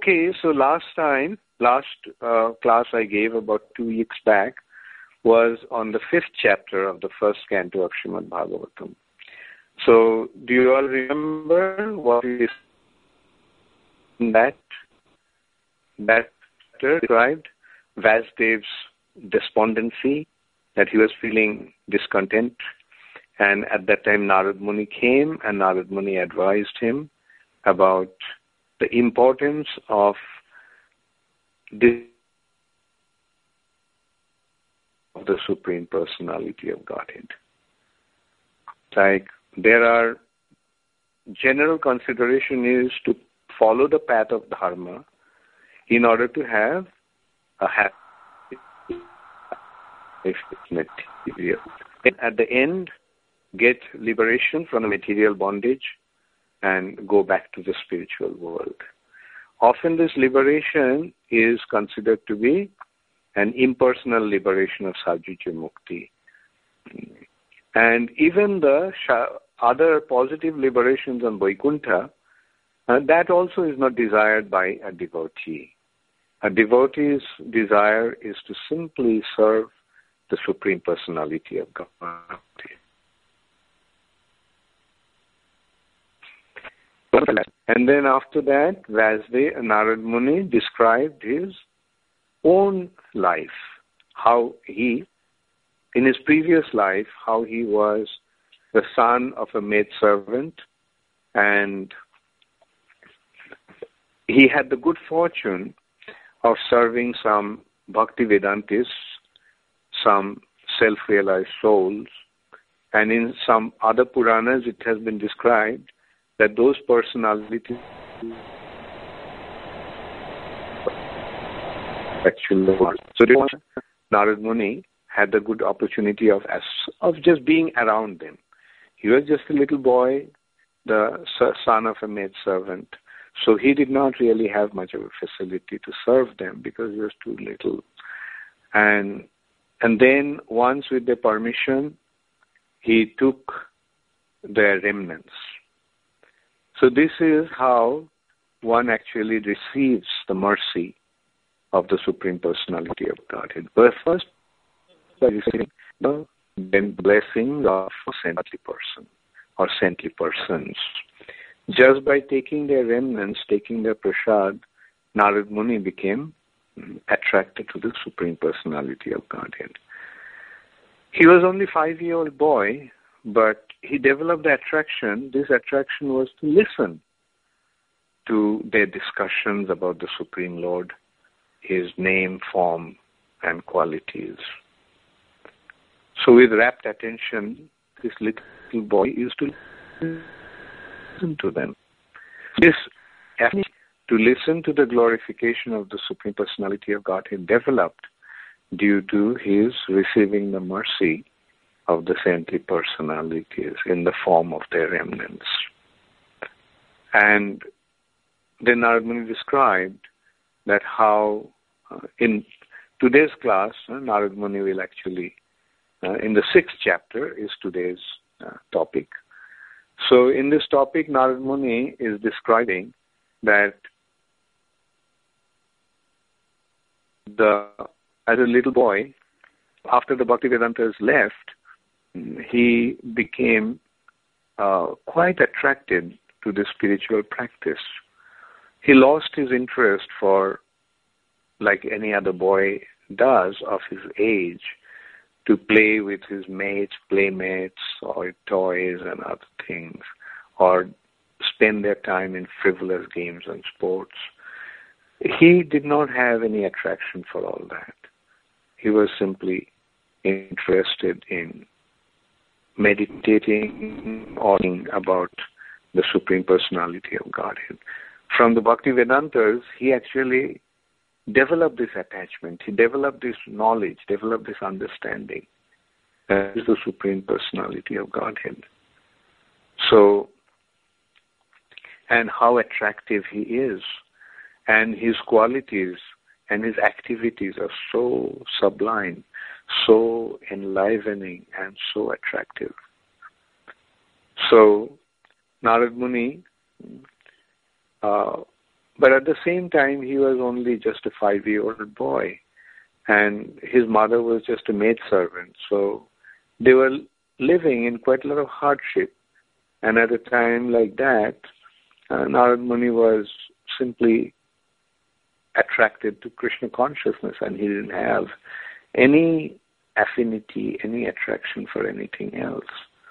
Okay, so last class I gave about 2 weeks back was on the 5th chapter of the first canto of Srimad Bhagavatam. So, do you all remember what is that described Vasudev's despondency, that he was feeling discontent, and at that time Narad Muni came and Narad Muni advised him about the importance of the Supreme Personality of Godhead. Like, there are general consideration is to follow the path of dharma in order to have a happy material. And at the end, get liberation from the material bondage and go back to the spiritual world. Often this liberation is considered to be an impersonal liberation of Sajyuja Mukti. And even the other positive liberations on Vaikuntha, that also is not desired by a devotee. A devotee's desire is to simply serve the Supreme Personality of God. And then after that, Vasudeva Narad Muni described his own life, how he, in his previous life, how he was the son of a maidservant, and he had the good fortune of serving some Bhaktivedantists, some self-realized souls, and in some other Puranas it has been described that those personalities actually were. So Narad Muni had the good opportunity of just being around them. He was just a little boy, the son of a maidservant. So he did not really have much of a facility to serve them because he was too little. And then once with their permission, he took their remnants. So this is how one actually receives the mercy of the Supreme Personality of Godhead. But first, by receiving the blessing of a saintly person or saintly persons. Just by taking their remnants, taking their prasad, Narad Muni became attracted to the Supreme Personality of Godhead. He was only a 5-year-old boy, but he developed the attraction. This attraction was to listen to their discussions about the Supreme Lord, His name, form, and qualities. So with rapt attention, this little boy used to listen to them. This ability to listen to the glorification of the Supreme Personality of Godhead developed due to his receiving the mercy of the saintly personalities in the form of their remnants. And then Narad Muni described that how in today's class, Narad Muni will actually, in the 6th chapter is today's topic. So in this topic, Narad Muni is describing that as a little boy, after the Bhaktivedantas left, he became quite attracted to the spiritual practice. He lost his interest for, like any other boy does of his age, to play with his playmates, or toys and other things, or spend their time in frivolous games and sports. He did not have any attraction for all that. He was simply interested in meditating on about the Supreme Personality of Godhead. From the Bhaktivedantas, he actually developed this attachment. He developed this knowledge, developed this understanding. That is the Supreme Personality of Godhead. So, and how attractive he is, and his qualities and his activities are so sublime, so enlivening, and so attractive. So, Narad Muni But at the same time, he was only just a 5-year-old boy, and his mother was just a maidservant. So they were living in quite a lot of hardship. And at a time like that, Narad Muni was simply attracted to Krishna consciousness, and he didn't have any affinity, any attraction for anything else.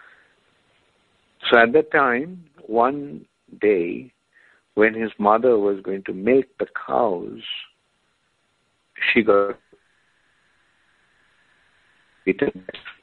So at that time, one day, when his mother was going to milk the cows, she got bitten.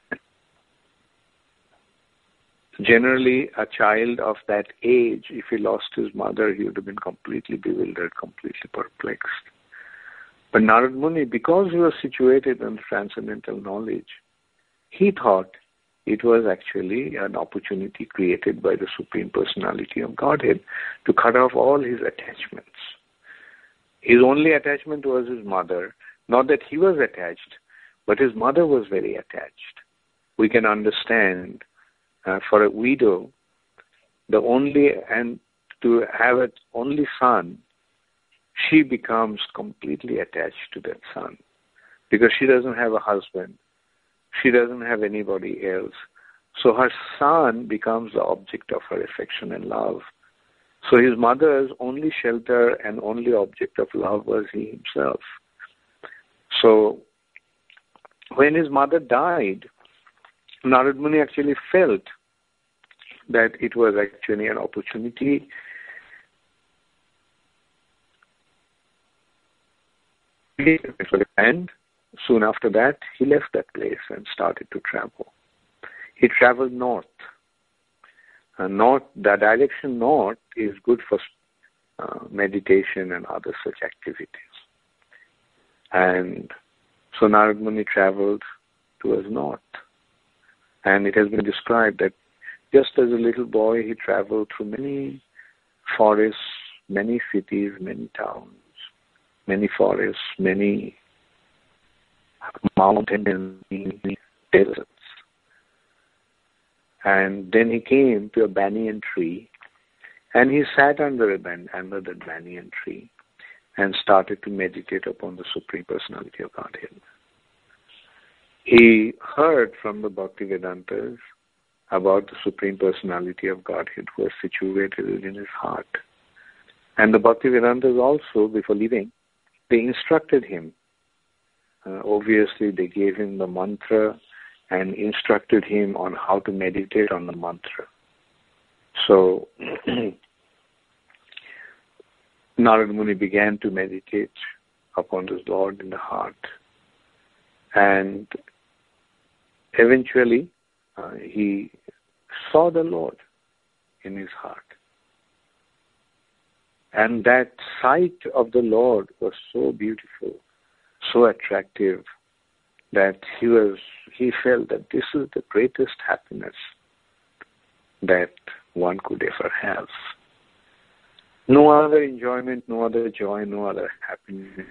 Generally, a child of that age, if he lost his mother, he would have been completely bewildered, completely perplexed. But Narad Muni, because he was situated in transcendental knowledge, he thought it was actually an opportunity created by the Supreme Personality of Godhead to cut off all his attachments. His only attachment was his mother. Not that he was attached, but his mother was very attached. We can understand for a widow, to have an only son, she becomes completely attached to that son because she doesn't have a husband. She doesn't have anybody else. So her son becomes the object of her affection and love. So his mother's only shelter and only object of love was he himself. So when his mother died, Narad Muni actually felt that it was actually an opportunity and soon after that, he left that place and started to travel. He traveled north. The direction north is good for meditation and other such activities. And so Narad Muni traveled towards north. And it has been described that just as a little boy, he traveled through many forests, many cities, many towns, many forests, many mountains, and deserts. And then he came to a banyan tree, and he sat under that banyan tree and started to meditate upon the Supreme Personality of Godhead. He heard from the Bhaktivedantas about the Supreme Personality of Godhead who was situated in his heart. And the Bhaktivedantas also, before leaving, they instructed him. Obviously, they gave him the mantra and instructed him on how to meditate on the mantra. So, Narad Muni began to meditate upon this Lord in the heart. And eventually, he saw the Lord in his heart. And that sight of the Lord was so beautiful, so attractive, that he felt that this is the greatest happiness that one could ever have. No other enjoyment, no other joy, no other happiness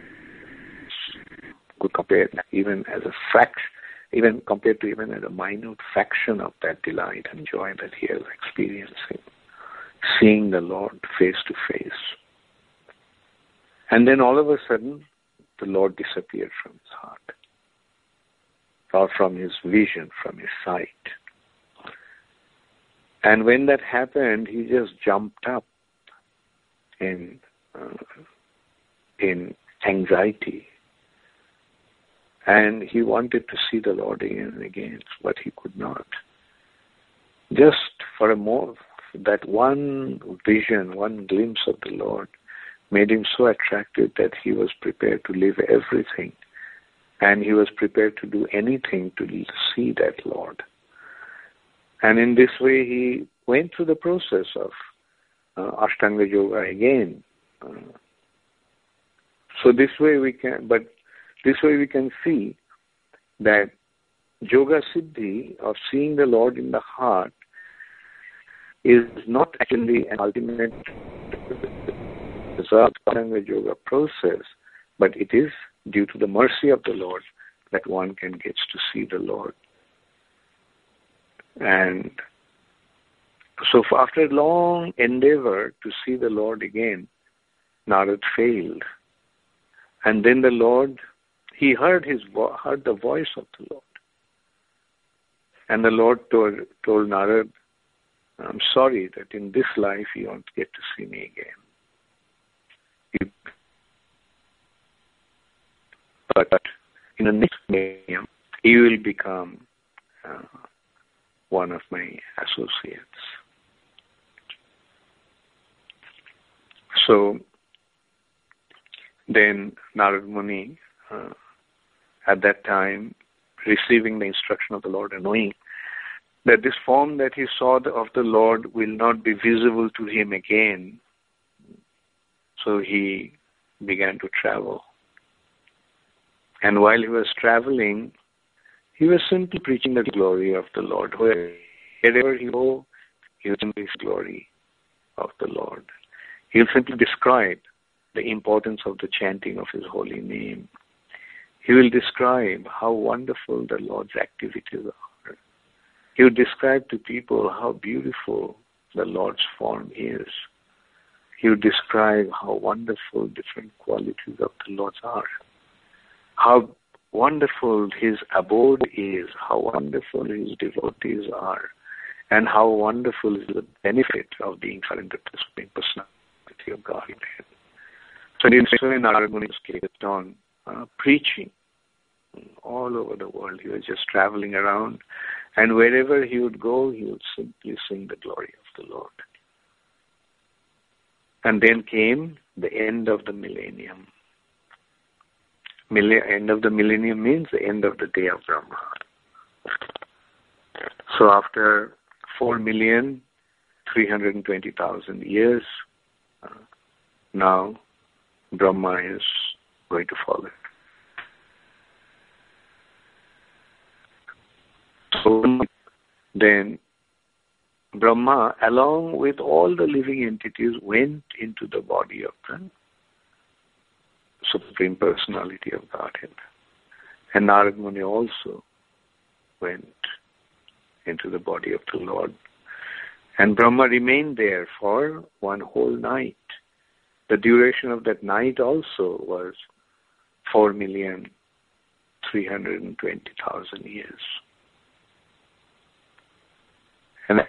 could compare even as a fraction, even compared to even as a minute fraction of that delight and joy that he is experiencing, seeing the Lord face to face. And then all of a sudden, the Lord disappeared from his heart, or from his vision, from his sight. And when that happened, he just jumped up in anxiety. And he wanted to see the Lord again and again, but he could not. Just for that one vision, one glimpse of the Lord made him so attracted that he was prepared to leave everything. And he was prepared to do anything to see that Lord. And in this way, he went through the process of Ashtanga Yoga again. So this way we can see that Yoga Siddhi of seeing the Lord in the heart is not actually an ultimate result of the Yoga process, but it is due to the mercy of the Lord that one can get to see the Lord. And so after a long endeavor to see the Lord again, Narad failed. And then the Lord, he heard the voice of the Lord. And the Lord told Narad, I'm sorry that in this life you won't get to see me again. But in the next millennium, he will become one of my associates. So then Narad Muni, at that time, receiving the instruction of the Lord and knowing that this form that he saw of the Lord will not be visible to him again, so he began to travel. And while he was traveling, he was simply preaching the glory of the Lord. Wherever he go, he will simply the glory of the Lord. He will simply describe the importance of the chanting of his holy name. He will describe how wonderful the Lord's activities are. He will describe to people how beautiful the Lord's form is. He will describe how wonderful different qualities of the Lord are. How wonderful his abode is, how wonderful his devotees are, and how wonderful is the benefit of being surrendered to the Supreme Personality of Godhead. So in this way, Narad Muni kept on preaching all over the world. He was just traveling around, and wherever he would go, he would simply sing the glory of the Lord. And then came the end of the millennium. End of the millennium means the end of the day of Brahma. So after 4,320,000 years, now Brahma is going to follow. So then Brahma, along with all the living entities, went into the body of the Supreme Personality of Godhead. And Narad Muni also went into the body of the Lord. And Brahma remained there for one whole night. The duration of that night also was 4,320,000 years. And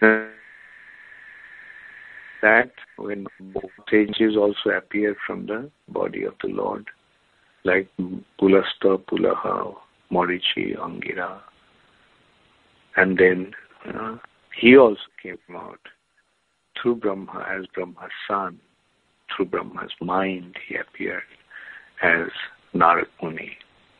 that when sages also appeared from the body of the Lord, like Pulasta, Pulaha, Morichi, Angira. And then he also came out through Brahma as Brahma's son. Through Brahma's mind, he appeared as Narad Muni.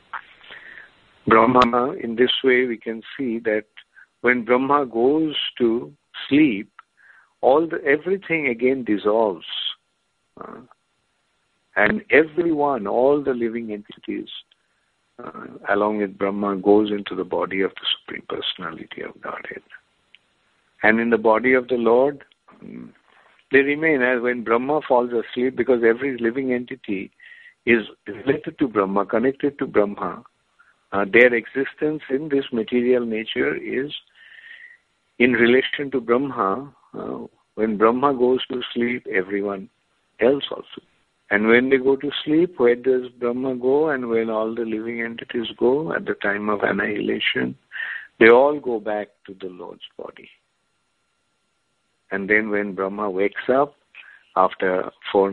Brahma, in this way, we can see that when Brahma goes to sleep, everything again dissolves. And everyone, all the living entities, along with Brahma, goes into the body of the Supreme Personality of Godhead. And in the body of the Lord, they remain as when Brahma falls asleep, because every living entity is related to Brahma, connected to Brahma. Their existence in this material nature is in relation to Brahma. When Brahma goes to sleep, everyone else also. And when they go to sleep, where does Brahma go? And when all the living entities go at the time of annihilation, they all go back to the Lord's body. And then when Brahma wakes up, after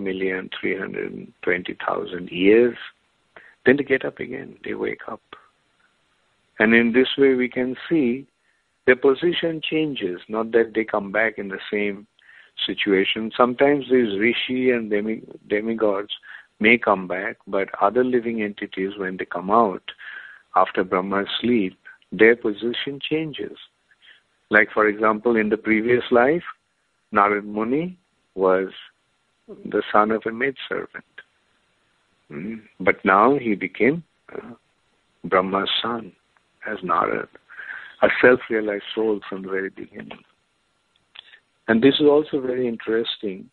4,320,000 years, then they get up again, they wake up. And in this way we can see their position changes, not that they come back in the same situation. Sometimes these rishi and demigods may come back, but other living entities, when they come out after Brahma's sleep, their position changes. Like, for example, in the previous life, Narad Muni was the son of a maidservant. But now he became Brahma's son as Narad, a self-realized soul from the very beginning. And this is also very interesting,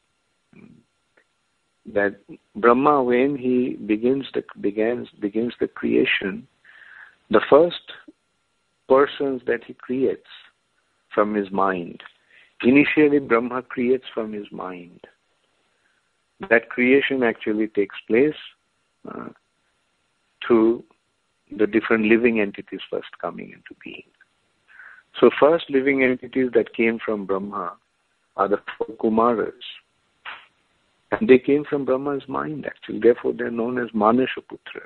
that Brahma, when he begins the creation, the first persons that he creates from his mind. Initially, Brahma creates from his mind. that creation actually takes place through the different living entities first coming into being. So first living entities that came from Brahma are the four Kumaras. And they came from Brahma's mind actually. Therefore they are known as Manashaputra.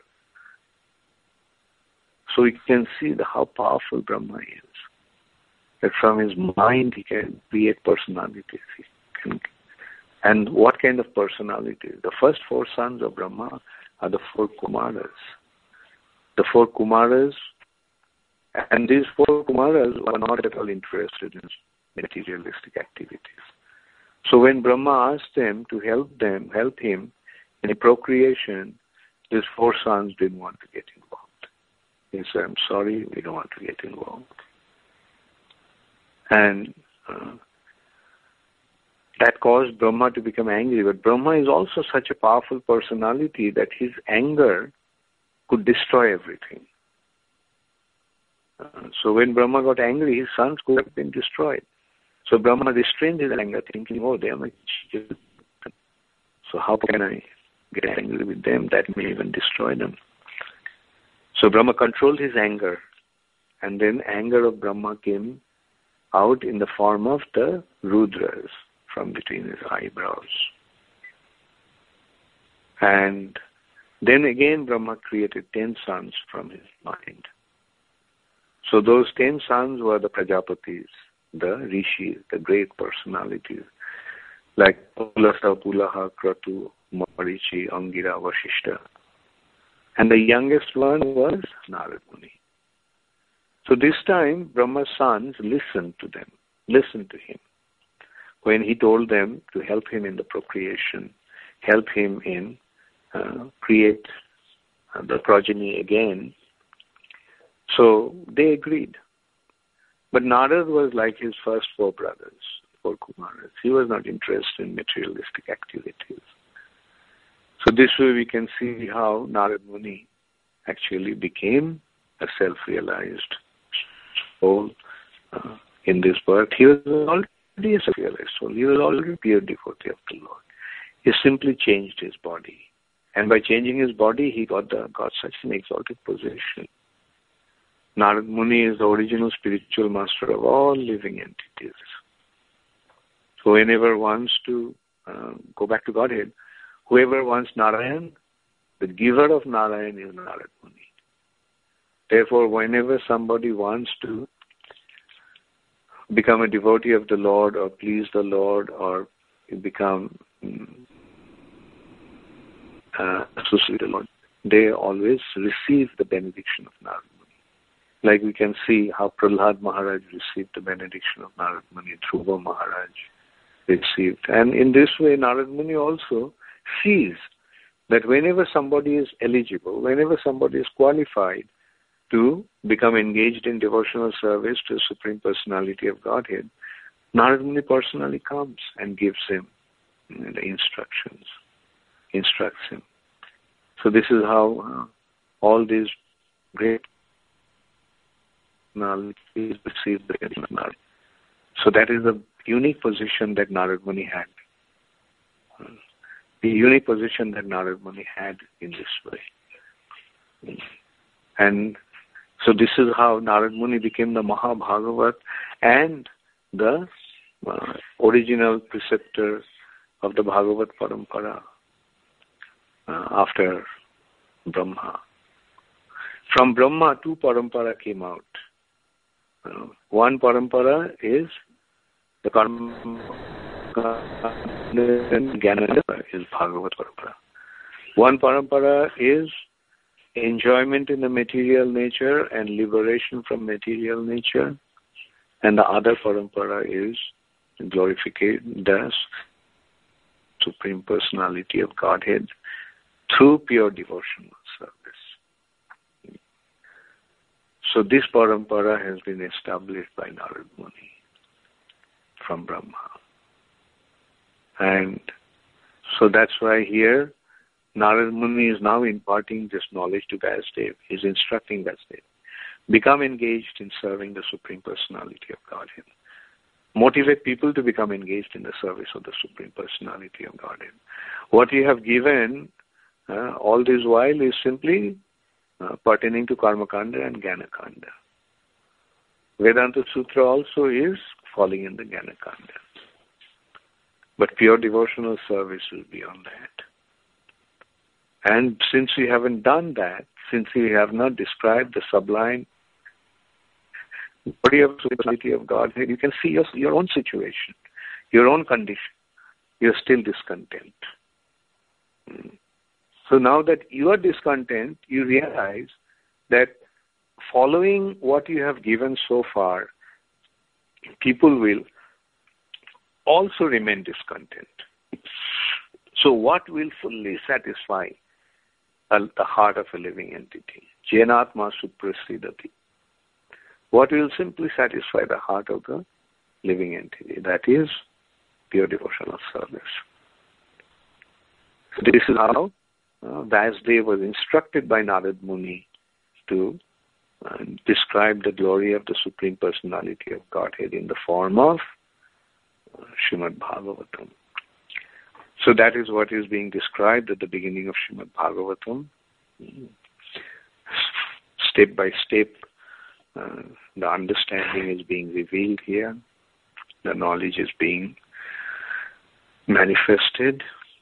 So you can see how powerful Brahma is. That from his mind he can create personalities. And what kind of personalities? The first four sons of Brahma are the four Kumaras. The four Kumaras, and these four Kumaras were not at all interested in materialistic activities. So when Brahma asked them to help him in procreation, these four sons didn't want to get involved. He said, I'm sorry, we don't want to get involved. And that caused Brahma to become angry. But Brahma is also such a powerful personality that his anger could destroy everything. So when Brahma got angry, his sons could have been destroyed. So Brahma restrained his anger, thinking, oh, they are my children. So how can I get angry with them? That may even destroy them. So Brahma controlled his anger. And then anger of Brahma came out in the form of the Rudras from between his eyebrows. And then again Brahma created 10 sons from his mind. So those 10 sons were the Prajapatis, the Rishis, the great personalities, like Pulasa, Pulaha, Kratu, Marichi, Angira, Vasishta. And the youngest one was Narad Muni. So this time, Brahma's sons listened to him. When he told them to help him in the procreation, help him in create the progeny again. So they agreed. But Narad was like his first four brothers, four Kumaras. He was not interested in materialistic activities. So this way we can see how Narad Muni actually became a self-realized soul in this birth. He was already a self-realized soul. He was already a pure devotee of the Lord. He simply changed his body. And by changing his body, he got such an exalted position. Narad Muni is the original spiritual master of all living entities. So whenever wants to go back to Godhead, whoever wants Narayan, the giver of Narayan is Narad Muni. Therefore, whenever somebody wants to become a devotee of the Lord or please the Lord or become associated with the Lord, they always receive the benediction of Narad Muni. Like we can see how Prahlad Maharaj received the benediction of Narad Muni, Dhruva Maharaj received. And in this way, Narad Muni also sees that whenever somebody is eligible, whenever somebody is qualified to become engaged in devotional service to the Supreme Personality of Godhead, Narad Muni personally comes and gives him the instructions, instructs him. So this is how all these great personalities receive the benediction of Narad. So that is the unique position that Narad Muni had. The unique position that Narad Muni had in this way. And so this is how Narad Muni became the Mahabhagavat and the original preceptor of the Bhagavat Parampara after Brahma. From Brahma, two Parampara came out. One Parampara is the Jnana is Bhagavat Parampara. One Parampara is enjoyment in the material nature and liberation from material nature. And the other Parampara is glorification, the Supreme Personality of Godhead through pure devotional service. So this Parampara has been established by Narad Muni from Brahma. And so that's why here Narad Muni is now imparting this knowledge to Vyasdev. He's instructing Vyasdev. Become engaged in serving the Supreme Personality of Godhead. motivate people to become engaged in the service of the Supreme Personality of Godhead. What you have given all this while is simply pertaining to Karma Kanda and Jnana Kanda. Vedanta Sutra also is falling in the Jnana Kanda. But pure devotional service is beyond that. And since we haven't done that, since we have not described the sublime body of Supremacy of Godhead, you can see your own situation, your own condition. You're still discontent. So now that you are discontent, you realize that following what you have given so far, people will also remain discontent. So what will fully satisfy the heart of a living entity? Jenatma suprasidati. What will simply satisfy the heart of the living entity? That is pure devotional service. So this is how Vyasdev was instructed by Narad Muni to describe the glory of the Supreme Personality of Godhead in the form of Srimad Bhagavatam. So that is what is being described at the beginning of Srimad Bhagavatam. Step by step, the understanding is being revealed here. The knowledge is being manifested.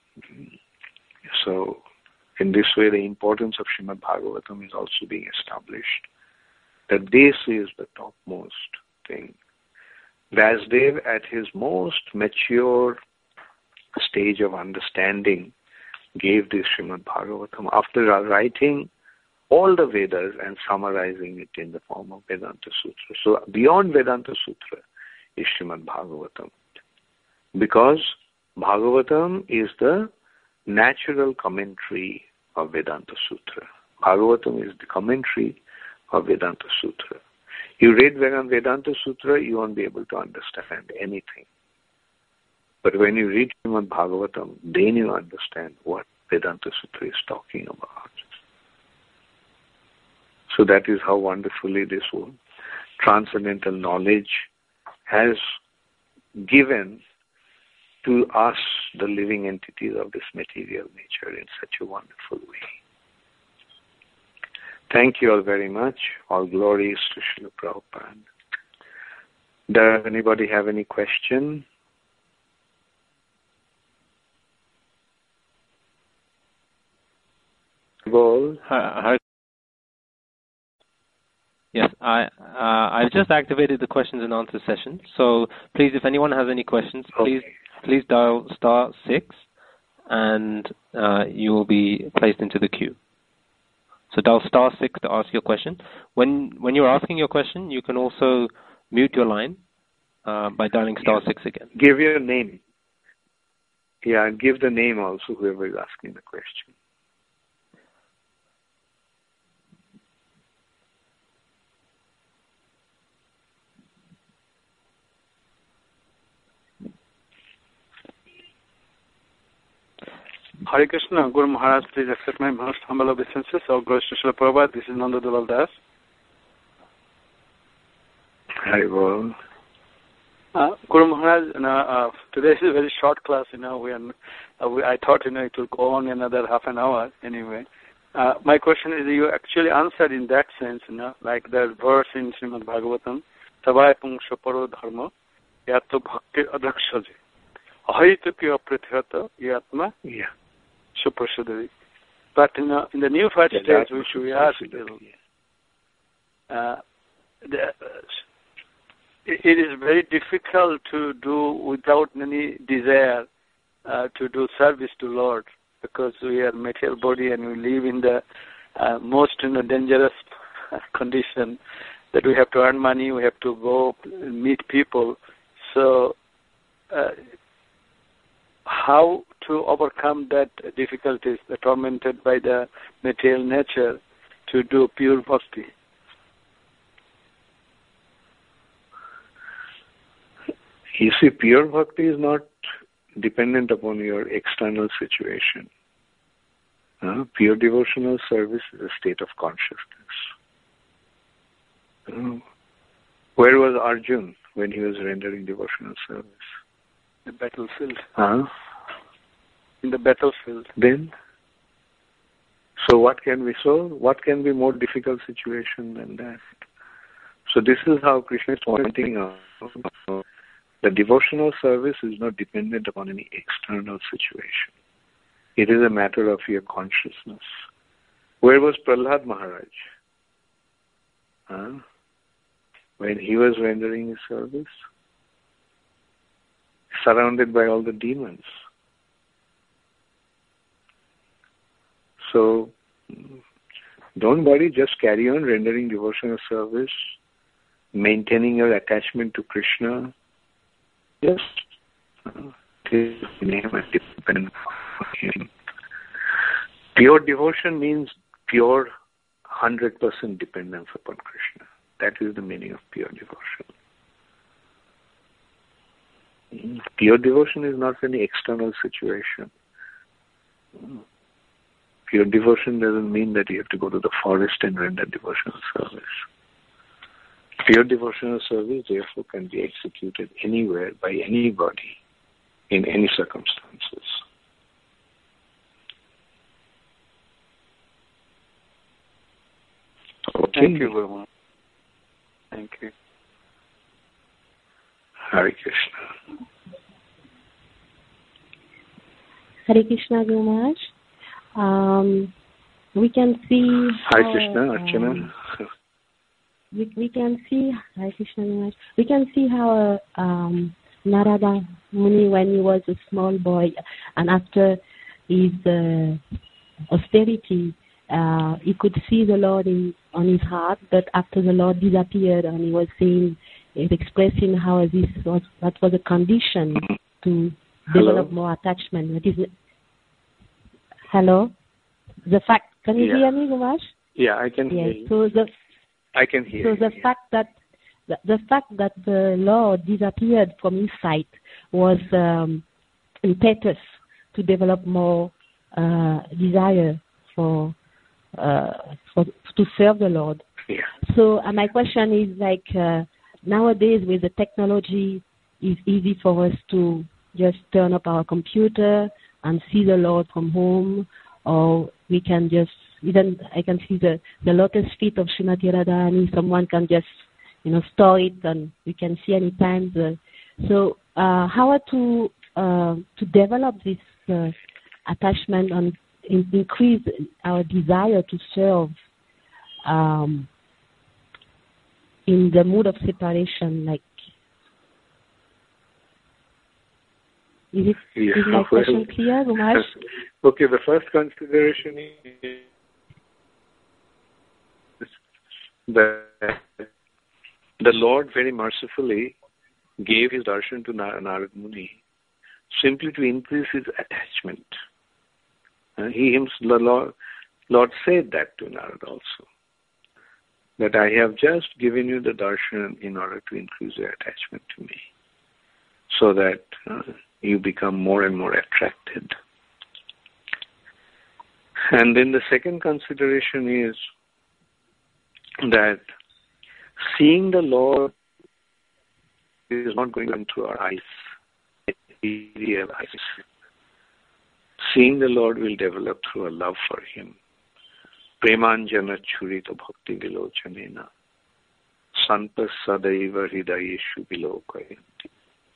So, in this way, the importance of Srimad Bhagavatam is also being established. That this is the topmost thing. Vyasdev, at his most mature stage of understanding, gave this Srimad Bhagavatam after writing all the Vedas and summarizing it in the form of Vedanta Sutra. So beyond Vedanta Sutra is Srimad Bhagavatam. Because Bhagavatam is the natural commentary of Vedanta Sutra. Bhagavatam is the commentary of Vedanta Sutra. You read Vedanta Sutra, you won't be able to understand anything. But when you read Srimad Bhagavatam, then you understand what Vedanta Sutra is talking about. So that is how wonderfully this transcendental knowledge has given to us, the living entities of this material nature, in such a wonderful way. Thank you all very much. All glories to Srila Prabhupada. Does anybody have any question? Hi. Yes, I've just activated the questions and answers session. So please, if anyone has any questions, please dial *6, and you will be placed into the queue. So dial *6 to ask your question. When you're asking your question, you can also mute your line by dialing *6 again. Give your name. Yeah, and give the name also, whoever is asking the question. Hare Krishna, Guru Maharaj, please accept my most humble obeisances. All glories to Srila Prabhupada. This is Nanda Dulal Das. Hare Bol. Guru Maharaj, today is a very short class. I thought it will go on another half an hour anyway. My question is, you actually answered in that sense, like the verse in Srimad Bhagavatam, Savaya Pungsha Paro Dharma, Yato Bhakti Adakshaji. Ahayituki Aprithyata Yatma. Yeah. Suprasidari. But in the new fight stage, which we ask, it is very difficult to do without any desire to do service to Lord, because we are material body and we live in the most dangerous condition that we have to earn money, we have to go meet people. So how to overcome that difficulties, tormented by the material nature, to do pure bhakti? You see, pure bhakti is not dependent upon your external situation. Pure devotional service is a state of consciousness. Where was Arjun when he was rendering devotional service? The battlefield. Huh? In the battlefield. Then? So what can be more difficult situation than that? So this is how Krishna is pointing out. The devotional service is not dependent upon any external situation. It is a matter of your consciousness. Where was Prahlad Maharaj? Huh? When he was rendering his service? Surrounded by all the demons. So, don't worry, just carry on rendering devotional service, maintaining your attachment to Krishna. Just take his name and depend on him. Pure devotion means pure 100% dependence upon Krishna. That is the meaning of pure devotion. Pure devotion is not any external situation. Pure devotion doesn't mean that you have to go to the forest and render devotional service. Pure devotional service, therefore, can be executed anywhere by anybody in any circumstances. Okay. Thank you, Guru. Thank you. Hare Krishna. Hare Krishna, Guru Maharaj. We can see Hare Krishna, Archana. We can see Hare Krishna, Guru Maharaj. We can see how Narada Muni, when he was a small boy, and after his austerity, he could see the Lord on his heart, but after the Lord disappeared, and he was saying, expressing how that was a condition to develop more attachment. That is, hello? The fact, can you hear me, Gumash? Yeah, I can hear you. So I can hear you. So the fact that the Lord disappeared from his sight was impetus to develop more desire to serve the Lord. Yeah. So my question is, like, nowadays with the technology, it's easy for us to just turn up our computer and see the Lord from home, or we can just, even I can see the lotus feet of Srimati Radharani, someone can just, store it and we can see any time. So how to develop this attachment and increase our desire to serve in the mood of separation, like, is my question clear, Gumash? Okay, the first consideration is the Lord very mercifully gave his darshan to Narad Muni simply to increase his attachment. The Lord said that to Narad also, that I have just given you the darshan in order to increase your attachment to me, so that you become more and more attracted. And then the second consideration is that seeing the Lord is not going on through our eyes, material eyes. Seeing the Lord will develop through a love for Him. Premanjana churita bhakti vilochanena santas sadaiva hridayeshu vilokayanti.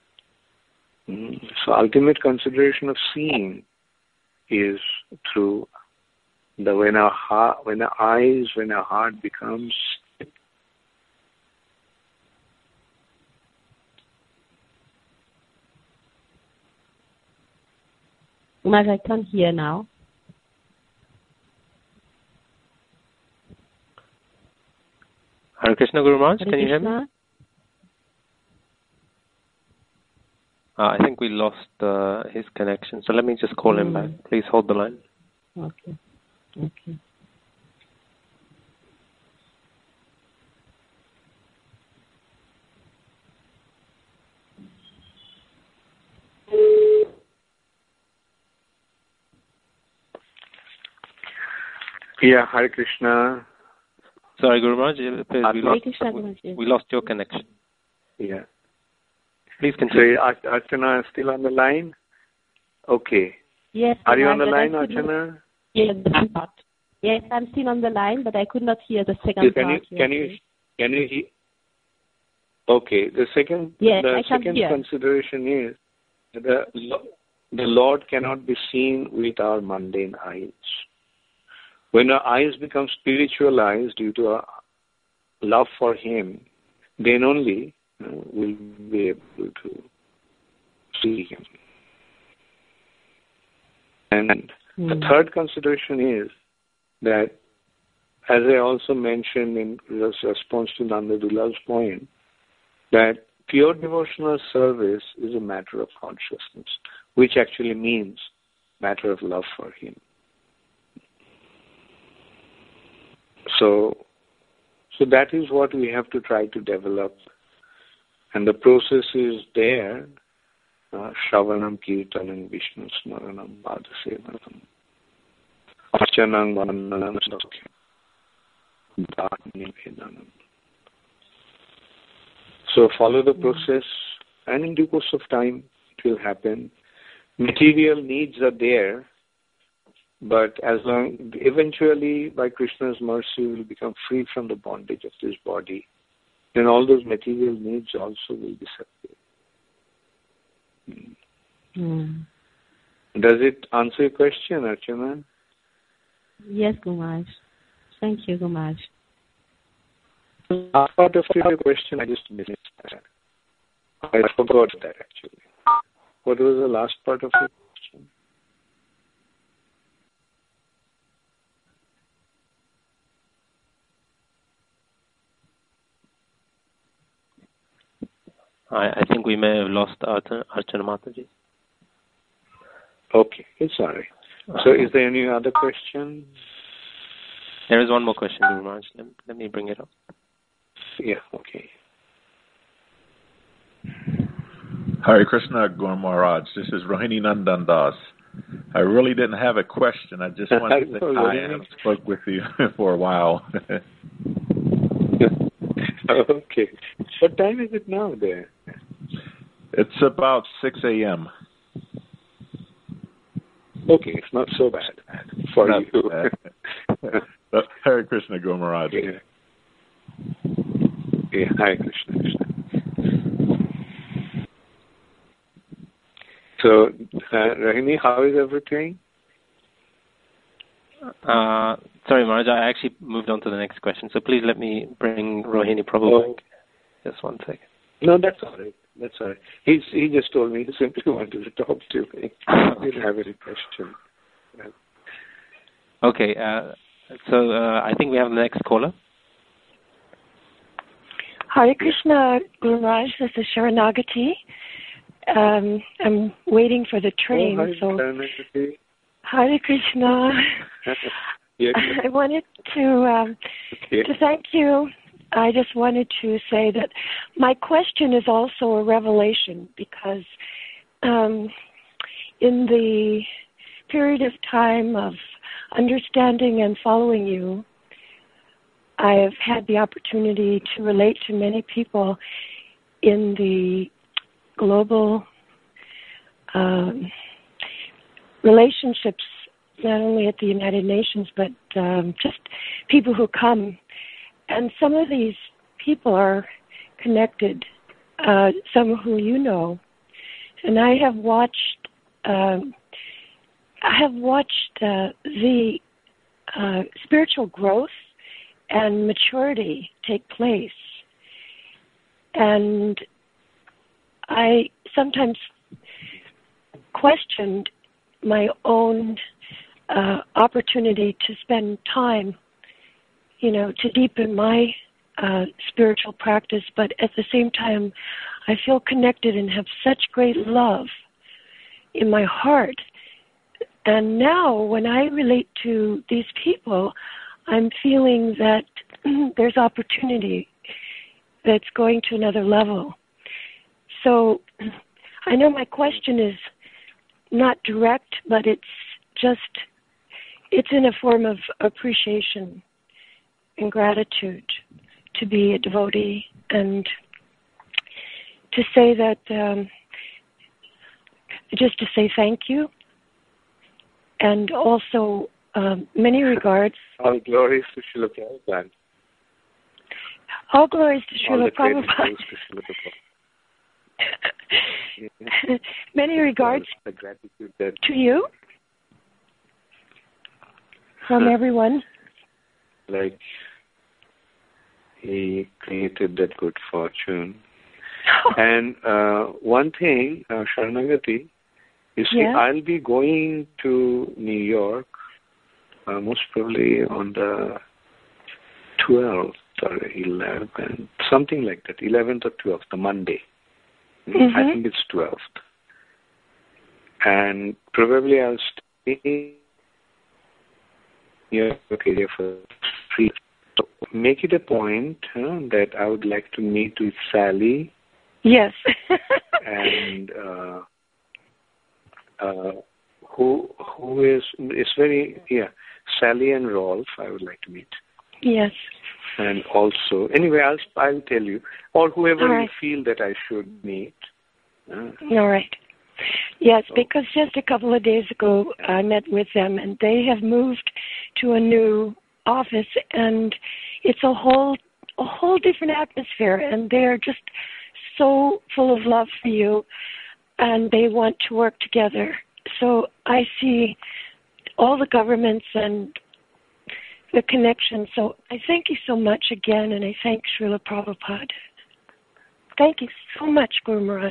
So ultimate consideration of seeing is through when our heart becomes I can't hear now. Hare Krishna, Guru Maharaj, can you hear me? I think we lost his connection, so let me just call him back. Please hold the line. Okay. Yeah, Hare Krishna. Sorry, Guru Maharaj, we lost your connection. Yeah. Please continue. So Archana is still on the line? Okay. Yes. Are you on the line, Archana? Yes, not. Yes, I'm still on the line, but I could not hear the second part. Can you hear? Okay. The second consideration is the Lord cannot be seen with our mundane eyes. When our eyes become spiritualized due to our love for Him, then only we'll be able to see Him. And the third consideration is that, as I also mentioned in response to Nanda Dulal's point, that pure devotional service is a matter of consciousness, which actually means matter of love for Him. So that is what we have to try to develop. And the process is there. Shravanam, Kirtanam, Vishnu Smaranam, Padasevanam, Archanam, Vandanam, Nivedanam. So follow the process, and in due course of time, it will happen. Material needs are there, but eventually, by Krishna's mercy, we will become free from the bondage of this body. Then all those material needs also will disappear. Does it answer your question, Archana? Yes, Gurumaj. Thank you, Gurumaj. Last part of your question, I just missed that. I forgot that, actually. What was the last part of your question? I think we may have lost Archana Mataji. Okay, it's all right. So is there any other question? There is one more question, Gurumaj. Let me bring it up. Yeah, okay. Hare Krishna, Guru Maharaj. This is Rohini Nandan Das. I really didn't have a question. I just wanted to say hi and spoke with you for a while. Okay. What time is it now there? It's about 6 a.m. Okay, it's not so bad for not you. Bad. Hare Krishna, Guru Maharaj. Yeah, Hare Krishna. So, Rahini, how is everything? Sorry, Maharaj, I actually moved on to the next question, so please let me bring Rohini Prabhu back. Just one second. No, that's all right. That's all right. He just told me he simply wanted to talk to me. He didn't have any question. Okay, so I think we have the next caller. Hare Krishna, Guru Maharaj. This is Sharanagati. I'm waiting for the train. Hare Krishna. I wanted to thank you. I just wanted to say that my question is also a revelation because in the period of time of understanding and following you, I have had the opportunity to relate to many people in the global relationships, not only at the United Nations, but just people who come. And some of these people are connected, some who you know. And I have watched the spiritual growth and maturity take place. And I sometimes questioned my own opportunity to spend time, to deepen my spiritual practice, but at the same time, I feel connected and have such great love in my heart. And now, when I relate to these people, I'm feeling that there's opportunity that's going to another level. So I know my question is not direct, but it's in a form of appreciation and gratitude to be a devotee. And to say that, just to say thank you, and also many regards. All glories to Srila Prabhupada. All glories to Srila Prabhupada. Many regards to you from everyone. Like he created that good fortune. And one thing, Sharanagati, you see, I'll be going to New York most probably on the 12th or 11th, something like that, 11th or 12th, the Monday. I think it's 12th. And probably I'll stay here for free. So make it a point that I would like to meet with Sally. Yes. And who is very, Sally and Rolf, I would like to meet. Yes. And also, anyway, I'll tell you, or whoever you feel that I should meet. All right. Yes, because just a couple of days ago I met with them, and they have moved to a new office, and it's a whole different atmosphere, and they're just so full of love for you, and they want to work together. So I see all the governments and the connection. So I thank you so much again, and I thank Srila Prabhupada. Thank you so much, Guru Maharaj.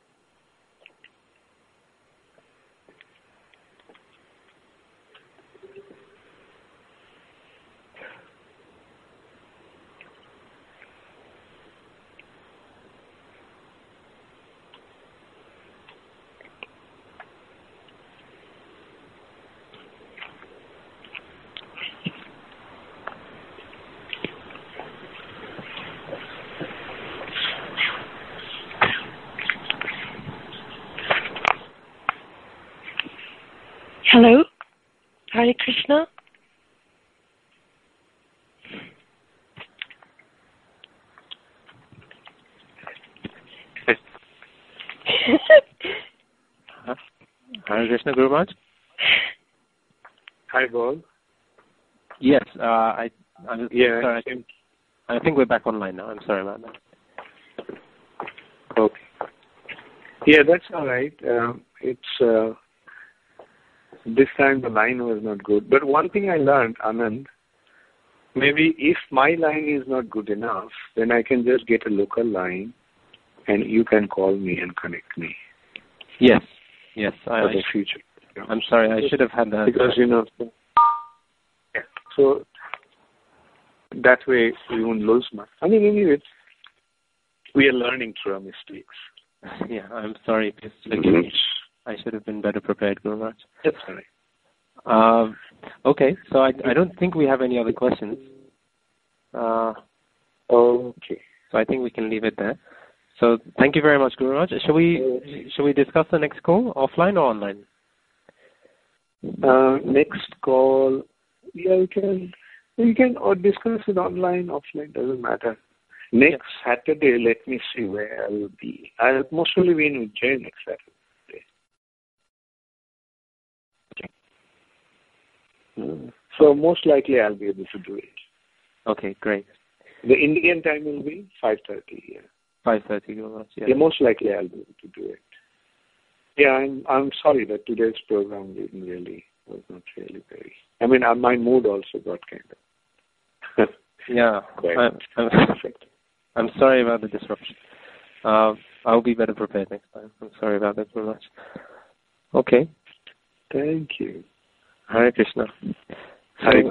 Hello? Hare Krishna? Hare Krishna, Guru Maharaj? Hi, Bob. Yes, sorry. I think we're back online now. I'm sorry about that. Okay. Yeah, that's all right. It's this time the line was not good. But one thing I learned, Anand, maybe if my line is not good enough, then I can just get a local line and you can call me and connect me. Yes. For the future. I'm sorry, I should have had that. Because, so that way we won't lose much. I mean, anyway, we are learning through our mistakes. Yeah, I'm sorry. Please, I should have been better prepared, Guru Maharaj. That's all right. Okay, so I don't think we have any other questions. Okay. So I think we can leave it there. So thank you very much, Guru Maharaj. Shall we discuss the next call, offline or online? Next call, we can or discuss it online, offline, doesn't matter. Next Saturday, let me see where I will be. I'll most probably be in Ujjain next Saturday. So most likely I'll be able to do it. Okay, great. The Indian time will be 5:30. Yeah. 5:30. Yeah, most likely I'll be able to do it. Yeah, I'm sorry that today's program was not really very. I mean, my mood also got kind of. Yeah, I'm sorry about the disruption. I'll be better prepared next time. I'm sorry about that very much. Okay. Thank you. Hare Krishna. Hare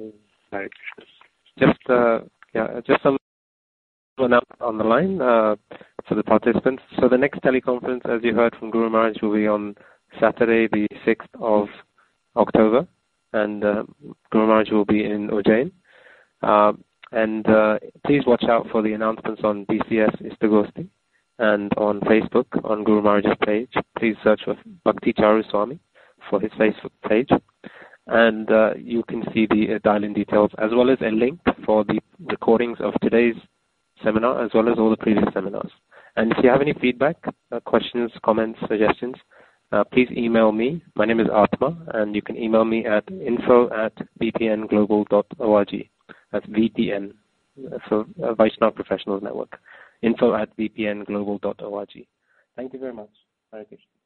Krishna. Just some on the line for the participants. So the next teleconference, as you heard from Guru Maharaj, will be on Saturday, the 6th of October, and Guru Maharaj will be in Ujjain. And please watch out for the announcements on BCS Istagosti and on Facebook on Guru Maharaj's page. Please search for Bhakti Charu Swami for his Facebook page. And you can see the dial-in details as well as a link for the recordings of today's seminar as well as all the previous seminars. And if you have any feedback, questions, comments, suggestions, please email me. My name is Atma, and you can email me at info@vpnglobal.org. That's VPN, for Vaishnav Professionals Network. info@vpnglobal.org. Thank you very much. Hare Krishna.